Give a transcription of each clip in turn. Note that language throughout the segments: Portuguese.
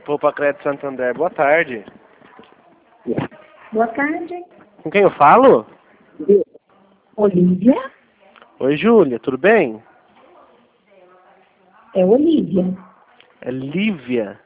Poupa Crédito Santander, boa tarde. Boa tarde. Com quem eu falo? Olívia? Oi, Júlia, tudo bem? É Olívia. É Lívia.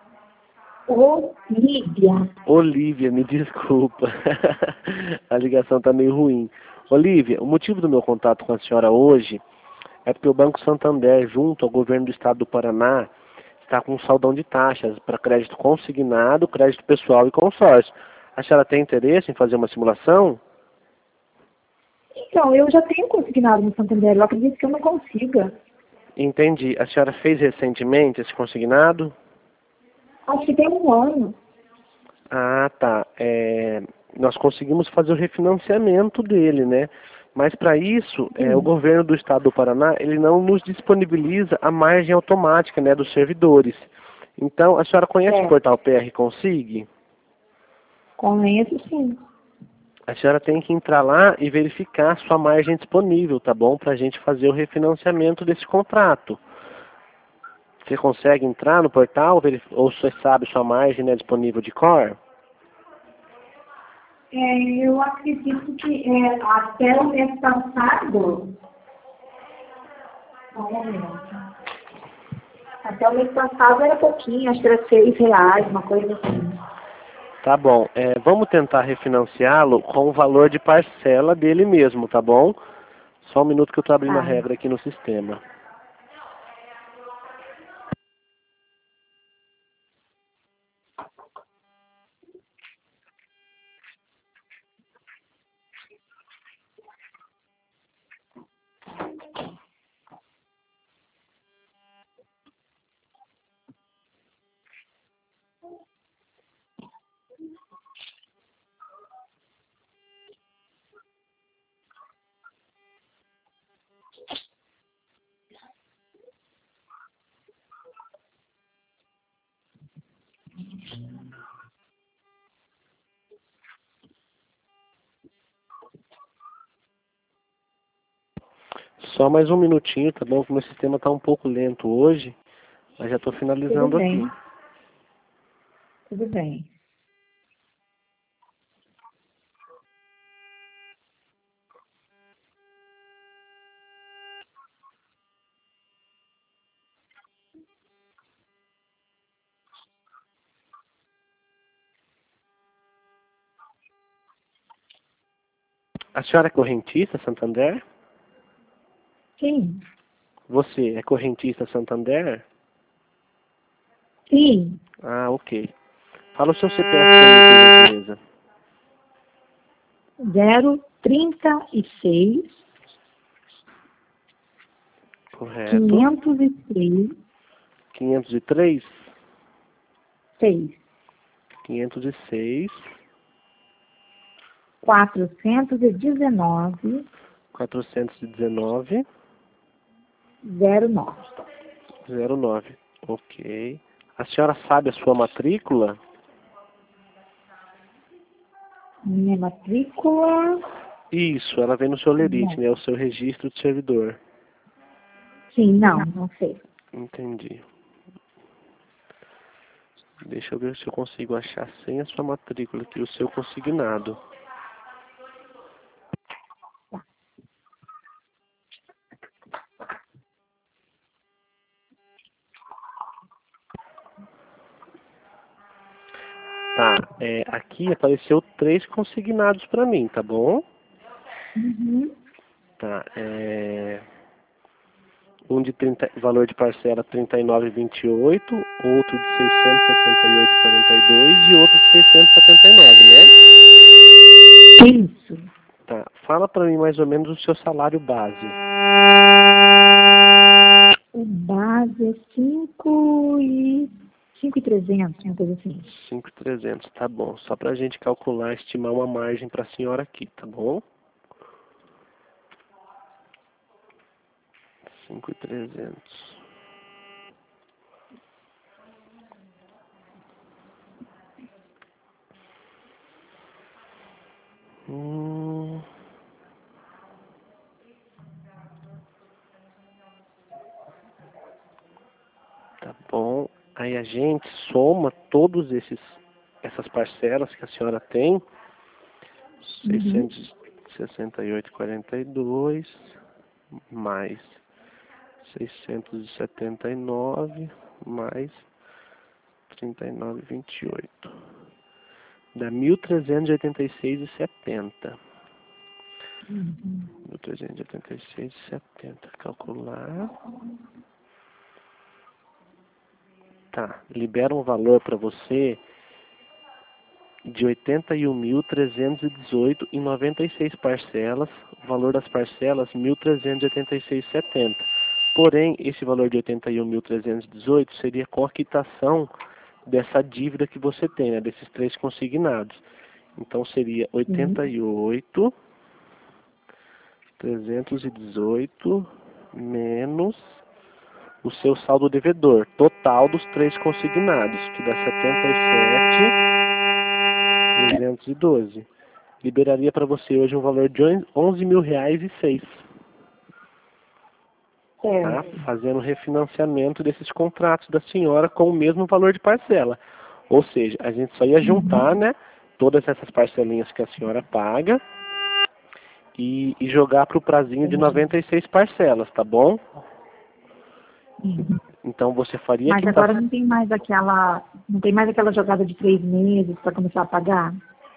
Olívia. Olívia, me desculpa. A ligação tá meio ruim. Olívia, o motivo do meu contato com a senhora hoje é porque o Banco Santander, junto ao governo do estado do Paraná, está com um saldão de taxas para crédito consignado, crédito pessoal e consórcio. A senhora tem interesse em fazer uma simulação? Então, eu já tenho consignado no Santander. Eu acredito que eu não consiga. Entendi. A senhora fez recentemente esse consignado? Acho que tem um ano. Ah, tá. Nós conseguimos fazer o refinanciamento dele, né? Mas para isso, o Sim. governo do estado do Paraná, ele não nos disponibiliza a margem automática, né, dos servidores. Então, a senhora conhece o É. portal PR Consig? Conheço, sim. A senhora tem que entrar lá e verificar a sua margem disponível, tá bom? Para a gente fazer o refinanciamento desse contrato. Você consegue entrar no portal, ou você sabe sua margem, né, disponível de cor? Eu acredito que até o mês passado... Só um momento. Até o mês passado era pouquinho, acho que era R$ 6, uma coisa assim. Tá bom. Vamos tentar refinanciá-lo com o valor de parcela dele mesmo, tá bom? Só um minuto que eu estou abrindo a Tá. regra aqui no sistema. Só mais um minutinho, tá bom? Que meu sistema está um pouco lento hoje, mas já estou Tudo finalizando aqui. bem. Tudo bem. A senhora é correntista Santander? Sim. Você é correntista Santander? Sim. Ah, ok. Fala o seu CPF para mim, por gentileza. 036 Correto. 503 503? 6 506. 419 419. 09. 09. Ok. A senhora sabe a sua matrícula? Minha matrícula? Isso, ela vem no seu lerite, Não. né? O seu registro de servidor. Sim, não sei. Entendi. Deixa eu ver se eu consigo achar sem a sua matrícula aqui, o seu consignado. Tá, aqui apareceu 3 consignados para mim, tá bom? Uhum. Tá, um de 30, valor de parcela 39,28, outro de 668,42 e outro de 679, né? Isso. Tá, fala para mim mais ou menos o seu salário base. O base é 5.300, uma coisa assim. 5.300, tá bom. Só pra gente calcular, estimar uma margem pra senhora aqui, tá bom? 5.300. Hum, tá bom. A Aí a gente soma todos essas parcelas que a senhora tem, 668,42 mais 679 mais 39,28. Dá 1.386,70. 1.386,70. Calcular. Tá. Libera um valor para você de 81.318,96 parcelas. O valor das parcelas, 1.386,70. Porém, esse valor de 81.318 seria com a quitação dessa dívida que você tem, né, desses 3 consignados. Então seria 88.318 menos o seu saldo devedor total dos 3 consignados, que dá 77.312. Liberaria para você hoje um valor de R$11.006. Tá? Fazendo refinanciamento desses contratos da senhora com o mesmo valor de parcela. Ou seja, a gente só ia juntar, né, todas essas parcelinhas que a senhora paga e jogar para o prazinho de 96 parcelas, tá bom? Então você faria... Mas agora não tem mais aquela jogada de 3 meses para começar a pagar?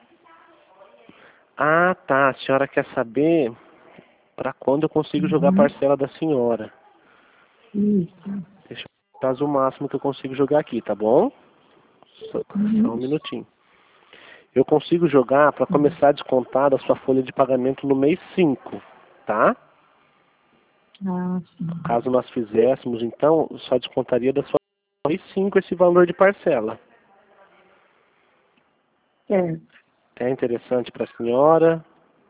Ah, tá. A senhora quer saber para quando eu consigo jogar a parcela da senhora. Isso. Deixa eu ver o prazo máximo que eu consigo jogar aqui, tá bom? Só um minutinho. Eu consigo jogar para começar a descontar da sua folha de pagamento no mês 5, tá? Caso nós fizéssemos, então, só descontaria da sua folha mês 5 esse valor de parcela. É interessante para a senhora?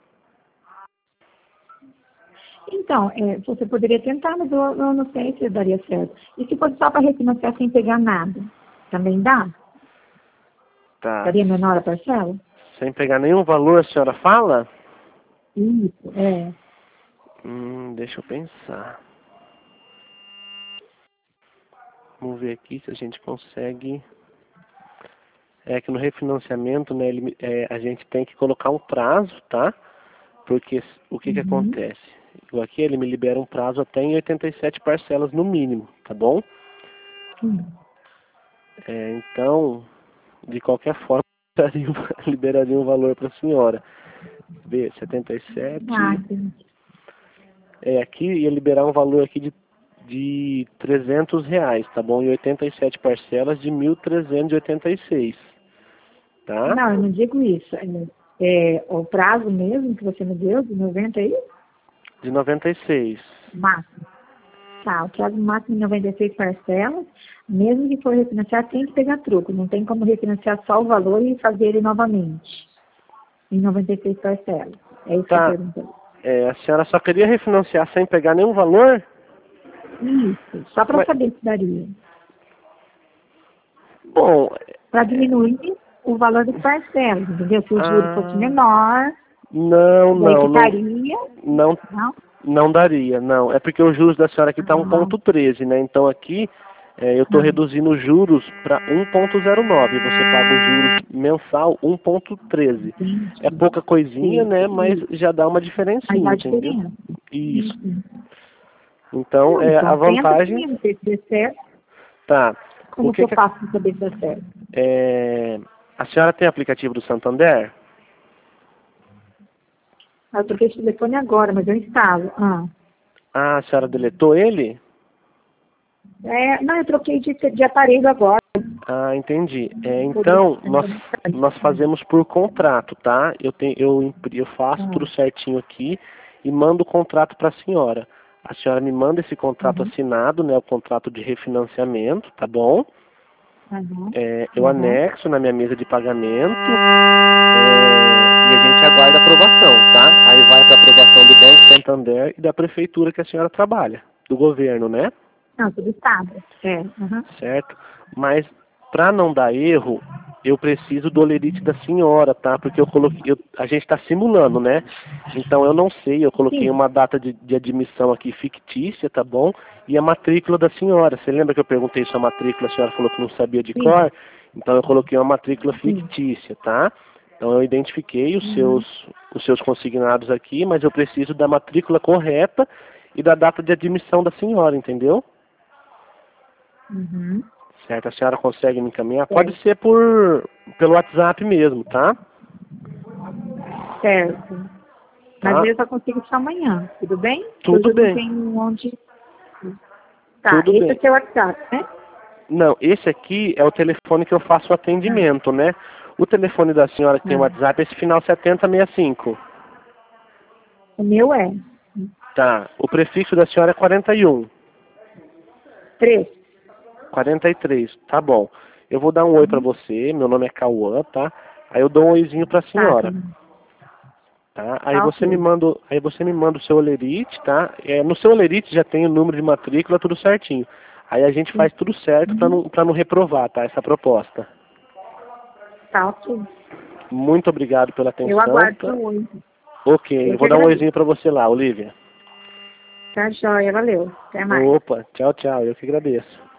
Então, você poderia tentar, mas eu não sei se daria certo. E se fosse só para refinanciar sem pegar nada? Também dá? Tá. Daria menor a parcela? Sem pegar nenhum valor, a senhora fala? Isso, deixa eu pensar. Vamos ver aqui se a gente consegue... É que no refinanciamento, né, a gente tem que colocar um prazo, tá? Porque o que acontece? Aqui ele me libera um prazo até em 87 parcelas no mínimo, tá bom? Então, de qualquer forma, liberaria um valor para a senhora. B, 77. Aqui ia liberar um valor aqui de R$300, tá bom? E 87 parcelas de 1.386, tá? Não, eu não digo isso. O prazo mesmo que você me deu, de 90 aí? De 96. Máximo. Tá, o prazo máximo de 96 parcelas. Mesmo que for refinanciar, tem que pegar troco. Não tem como refinanciar só o valor e fazer ele novamente. Em 96 parcelas. É isso que eu perguntei. A senhora só queria refinanciar sem pegar nenhum valor? Isso, só para saber se daria. Bom... Para diminuir o valor das parcelas, entendeu? Se o juro fosse menor... Não daria, não. É porque o juros da senhora aqui está 1,13, né? Então aqui eu estou reduzindo os juros para 1,09. Você paga os juros mensal 1,13. É pouca coisinha, né? Mas já dá uma diferencinha, entendeu? Isso. Então, a vantagem... Não sei se der certo. Tá. Como que eu faço para saber se der certo? A senhora tem aplicativo do Santander? Eu troquei de telefone agora, mas eu instalo. A senhora deletou ele? Não, eu troquei de aparelho agora. Entendi. Então, nós fazemos por contrato, tá? Eu faço tudo certinho aqui e mando o contrato para a senhora. A senhora me manda esse contrato assinado, né? O contrato de refinanciamento, tá bom? Eu anexo na minha mesa de pagamento e a gente aguarda a aprovação, tá? Aí vai para a aprovação do Banco Santander e da prefeitura que a senhora trabalha, do governo, né? Não, do estado. Certo? Mas para não dar erro, eu preciso do olerite da senhora, tá? Porque eu coloquei, a gente está simulando, né? Então eu não sei, eu coloquei Sim. uma data de admissão aqui fictícia, tá bom? E a matrícula da senhora. Você lembra que eu perguntei sua matrícula, a senhora falou que não sabia de Sim. cor? Então eu coloquei uma matrícula Sim. fictícia, tá? Então eu identifiquei os seus consignados aqui, mas eu preciso da matrícula correta e da data de admissão da senhora, entendeu? Uhum. Certo? A senhora consegue me encaminhar? Certo. Pode ser pelo WhatsApp mesmo, tá? Certo. Tá? Mas eu só consigo isso amanhã, tudo bem? Tudo Hoje eu não bem. tenho onde... Tá, Tudo esse é bem. o seu WhatsApp, né? Não, esse aqui é o telefone que eu faço o atendimento, né? O telefone da senhora que tem WhatsApp é esse final 7065. O meu é Tá. O prefixo da senhora é 41. 3. 43. Tá bom. Eu vou dar um oi pra você. Meu nome é Cauã, tá? Aí eu dou um oizinho pra Tá, senhora. Tá? Aí tá você me ok. manda, o seu olerite, tá? No seu olerite já tem o número de matrícula, tudo certinho. Aí a gente faz tudo certo pra não reprovar, tá? Essa proposta. Tá ok. Muito obrigado pela Eu atenção, aguardo tá? seu oi. Ok, Eu eu que vou dar um agradeço. oizinho pra você lá, Olivia. Tá joia, valeu. Até mais. Opa, tchau, tchau. Eu que agradeço.